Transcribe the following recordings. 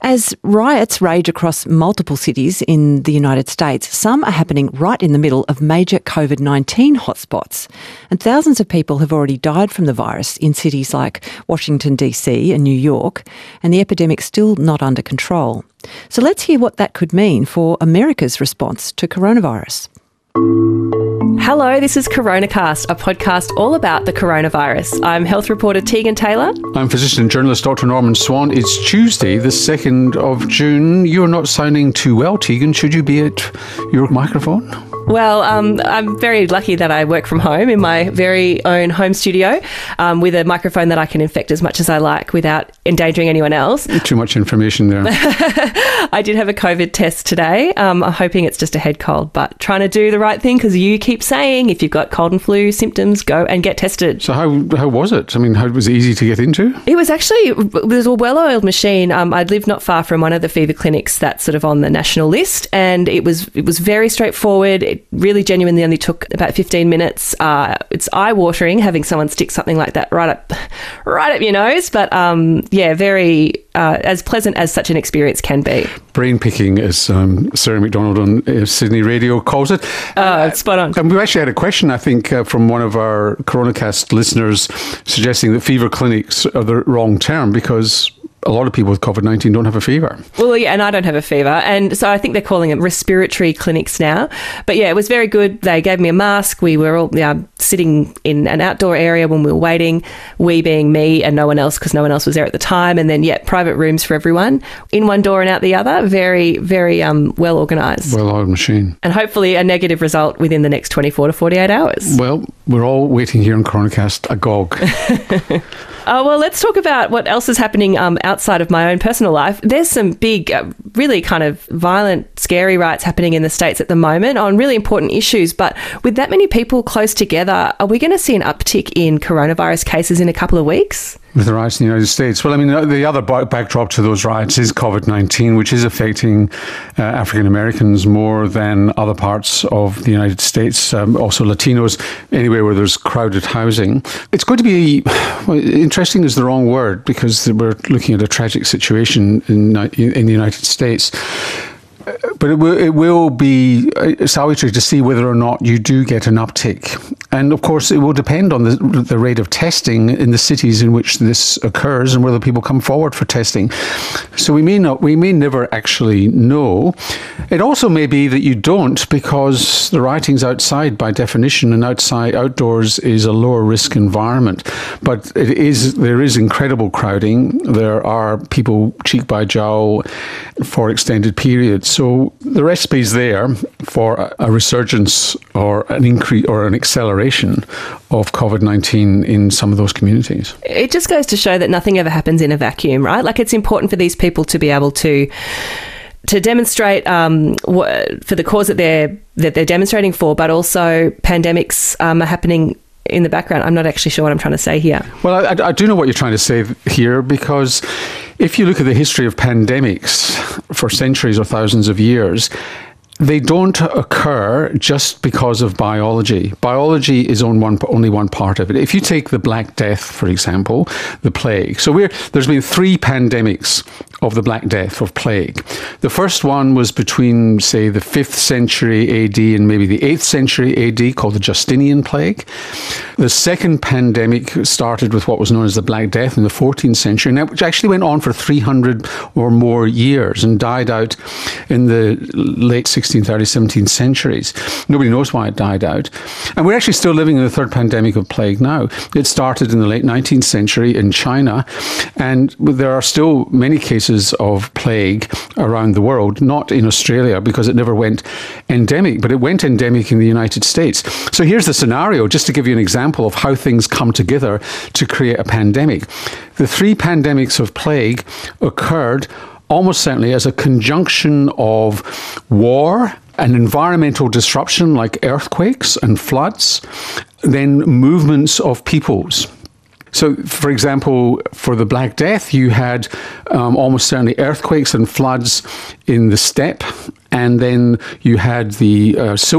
As riots rage across multiple cities in the United States, some are happening right in the middle of major COVID-19 hotspots. And thousands of people have already died from the virus in cities like Washington, D.C. and New York, and the epidemic's still not under control. So let's hear what that could mean for America's response to coronavirus. Hello, this is CoronaCast, a podcast all about the coronavirus. I'm health reporter Tegan Taylor. I'm physician and journalist Dr. Norman Swan. It's Tuesday, the 2nd of June. You're not sounding too well, Tegan. Should you be at your microphone? Well, I'm very lucky that I work from home in my very own home studio with a microphone that I can infect as much as I like without endangering anyone else. Too much information there. I did have a COVID test today. I'm hoping it's just a head cold, but trying to do the right thing because you keep saying if you've got cold and flu symptoms, go and get tested. So how was it? I mean, how was it easy to get into? It was a well-oiled machine. I live not far from one of the fever clinics that's sort of on the national list, and it was very straightforward. It really genuinely only took about 15 minutes. It's eye-watering having someone stick something like that right up your nose, but very as pleasant as such an experience can be. Brain-picking, as Sarah McDonald on Sydney Radio calls it. Spot on. And we actually had a question, I think, from one of our CoronaCast listeners suggesting that fever clinics are the wrong term because a lot of people with COVID-19 don't have a fever. Well, yeah, and I don't have a fever. And so I think they're calling it respiratory clinics now. But yeah, it was very good. They gave me a mask. We were all sitting in an outdoor area when we were waiting, we being me and no one else because no one else was there at the time. And then, private rooms for everyone, in one door and out the other. Very, very well organised. Well-oiled machine. And hopefully a negative result within the next 24 to 48 hours. Well, we're all waiting here on CoronaCast agog. Well, let's talk about what else is happening outside of my own personal life. There's some big, really kind of violent, scary riots happening in the States at the moment on really important issues. But with that many people close together, are we going to see an uptick in coronavirus cases in a couple of weeks? With the riots in the United States? Well, I mean, the other backdrop to those riots is COVID-19, which is affecting African Americans more than other parts of the United States, also Latinos, anywhere where there's crowded housing. It's going to be, interesting is the wrong word, because we're looking at a tragic situation in the United States. But it will be salutary to see whether or not you do get an uptick. And of course, it will depend on the rate of testing in the cities in which this occurs and whether people come forward for testing. So we may never actually know. It also may be that you don't, because the rioting's outside by definition, and outdoors is a lower risk environment. But there is incredible crowding. There are people cheek by jowl for extended periods. So the recipe's there for a resurgence or an increase or an acceleration of COVID-19 in some of those communities. It just goes to show that nothing ever happens in a vacuum, right? Like, it's important for these people to be able to demonstrate for the cause that they're demonstrating for, but also pandemics are happening in the background. I'm not actually sure what I'm trying to say here. Well, I do know what you're trying to say here, because if you look at the history of pandemics for centuries or thousands of years, they don't occur just because of biology. Biology is only one part of it. If you take the Black Death, for example, the plague. So there's been 3 pandemics of the Black Death, of plague. The first one was between, say, the 5th century AD and maybe the 8th century AD, called the Justinian plague. The second pandemic started with what was known as the Black Death in the 14th century, which actually went on for 300 or more years and died out in the late 16th, early 17th centuries. Nobody knows why it died out. And we're actually still living in the third pandemic of plague now. It started in the late 19th century in China, and there are still many cases of plague around the world, not in Australia because it never went endemic, but it went endemic in the United States. So here's the scenario, just to give you an example of how things come together to create a pandemic. The 3 pandemics of plague occurred almost certainly as a conjunction of war and environmental disruption like earthquakes and floods, then movements of peoples. So, for example, for the Black Death, you had almost certainly earthquakes and floods in the steppe, and then you had the Silk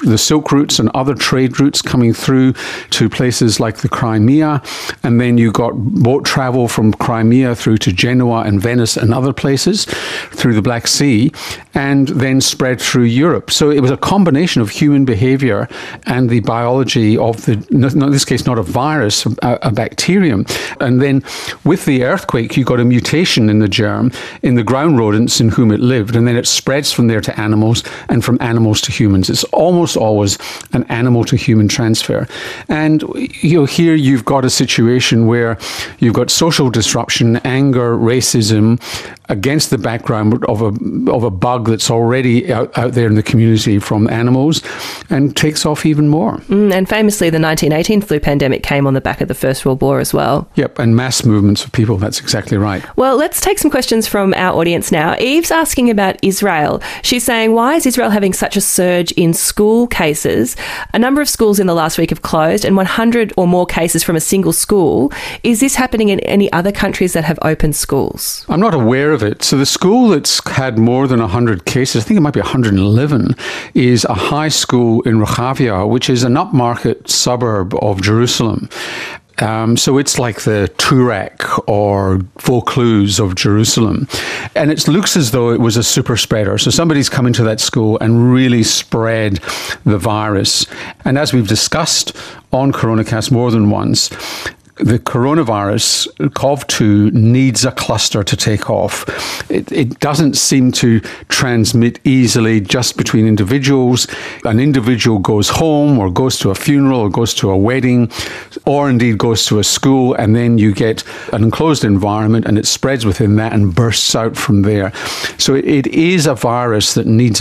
the Silk routes and other trade routes coming through to places like the Crimea, and then you got boat travel from Crimea through to Genoa and Venice and other places through the Black Sea, and then spread through Europe. So it was a combination of human behaviour and the biology of in this case not a virus, a bacterium. And then with the earthquake, you got a mutation in the germ in the ground rodents in whom it lived, and then it spreads from there to animals and from animals to humans. It's almost always an animal to human transfer. And here you've got a situation where you've got social disruption, anger, racism, against the background of a bug that's already out there in the community from animals, and takes off even more. And famously, the 1918 flu pandemic came on the back of the First World War as well. Yep, and mass movements of people, that's exactly right. Well, let's take some questions from our audience now. Eve's asking about Israel. She's saying, why is Israel having such a surge in school cases? A number of schools in the last week have closed, and 100 or more cases from a single school. Is this happening in any other countries that have opened schools? I'm not aware of it. So the school that's had more than 100 cases, I think it might be 111, is a high school in Rehavia, which is an upmarket suburb of Jerusalem. So it's like the Turak or Vaucluse of Jerusalem. And it looks as though it was a super spreader. So somebody's come into that school and really spread the virus. And as we've discussed on Coronacast more than once, the coronavirus, COV2, needs a cluster to take off. It doesn't seem to transmit easily just between individuals. An individual goes home or goes to a funeral or goes to a wedding or indeed goes to a school, and then you get an enclosed environment and it spreads within that and bursts out from there. So it is a virus that needs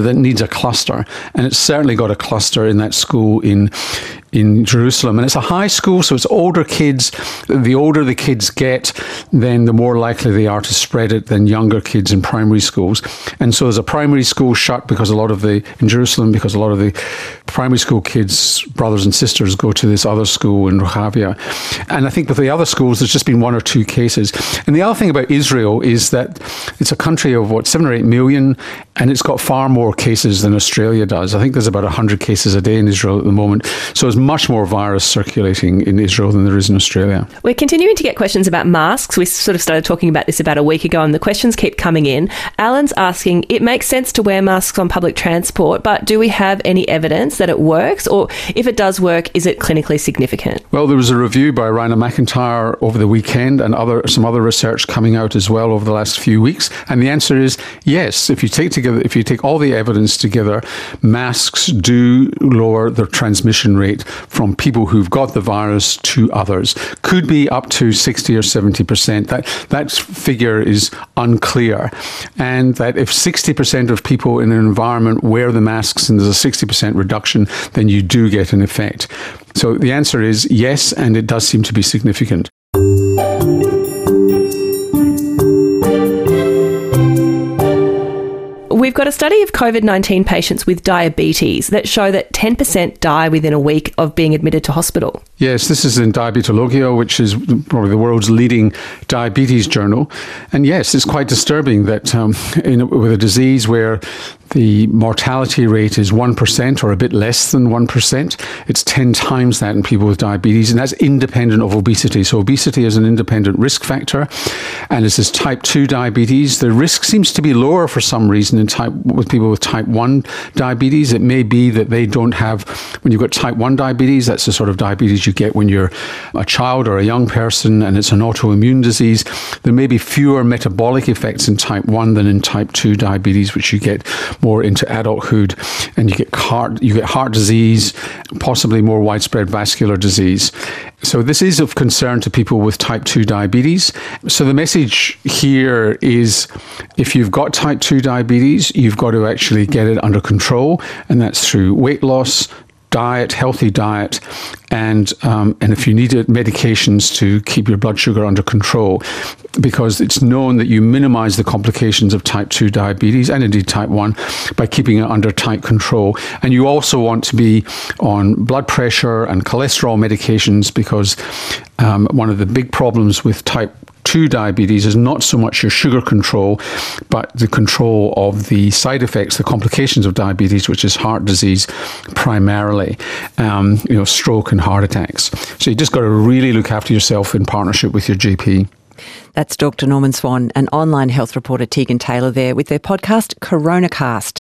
a cluster, and it's certainly got a cluster in that school in Jerusalem. And it's a high school, so it's older kids. The older the kids get, then the more likely they are to spread it than younger kids in primary schools. And so there's a primary school shut in Jerusalem because a lot of the primary school kids, brothers and sisters, go to this other school in Rehavia. And I think with the other schools, there's just been 1 or 2 cases. And the other thing about Israel is that it's a country of 7 or 8 million, and it's got far more cases than Australia does. I think there's about 100 cases a day in Israel at the moment. So there's much more virus circulating in Israel than there is in Australia. We're continuing to get questions about masks. We sort of started talking about this about a week ago, and the questions keep coming in. Alan's asking, it makes sense to wear masks on public transport, but do we have any evidence that it works? Or if it does work, is it clinically significant? Well, there was a review by Raina McIntyre over the weekend, and some other research coming out as well over the last few weeks. And the answer is yes. If you take all the evidence together, masks do lower the transmission rate from people who've got the virus to others. Could be up to 60 or 70%. That figure is unclear. And that if 60% of people in an environment wear the masks and there's a 60% reduction, then you do get an effect. So the answer is yes, and it does seem to be significant. We've got a study of COVID-19 patients with diabetes that show that 10% die within a week of being admitted to hospital. Yes, this is in Diabetologia, which is probably the world's leading diabetes journal. And yes, it's quite disturbing that with a disease where the mortality rate is 1% or a bit less than 1%. It's 10 times that in people with diabetes, and that's independent of obesity. So obesity is an independent risk factor, and this is type 2 diabetes. The risk seems to be lower for some reason with people with type 1 diabetes. It may be that they don't have, when you've got type 1 diabetes, that's the sort of diabetes you get when you're a child or a young person, and it's an autoimmune disease. There may be fewer metabolic effects in type 1 than in type 2 diabetes, which you get more into adulthood, and you get heart disease, possibly more widespread vascular disease. So this is of concern to people with type 2 diabetes. So the message here is, if you've got type 2 diabetes, you've got to actually get it under control, and that's through weight loss, diet, healthy diet, and if you need it, medications to keep your blood sugar under control, because it's known that you minimize the complications of type 2 diabetes and indeed type 1 by keeping it under tight control. And you also want to be on blood pressure and cholesterol medications, because one of the big problems with type 2 to diabetes is not so much your sugar control, but the control of the side effects, the complications of diabetes, which is heart disease primarily, stroke and heart attacks. So you just got to really look after yourself in partnership with your GP. That's Dr. Norman Swan and online health reporter Tegan Taylor there with their podcast, CoronaCast.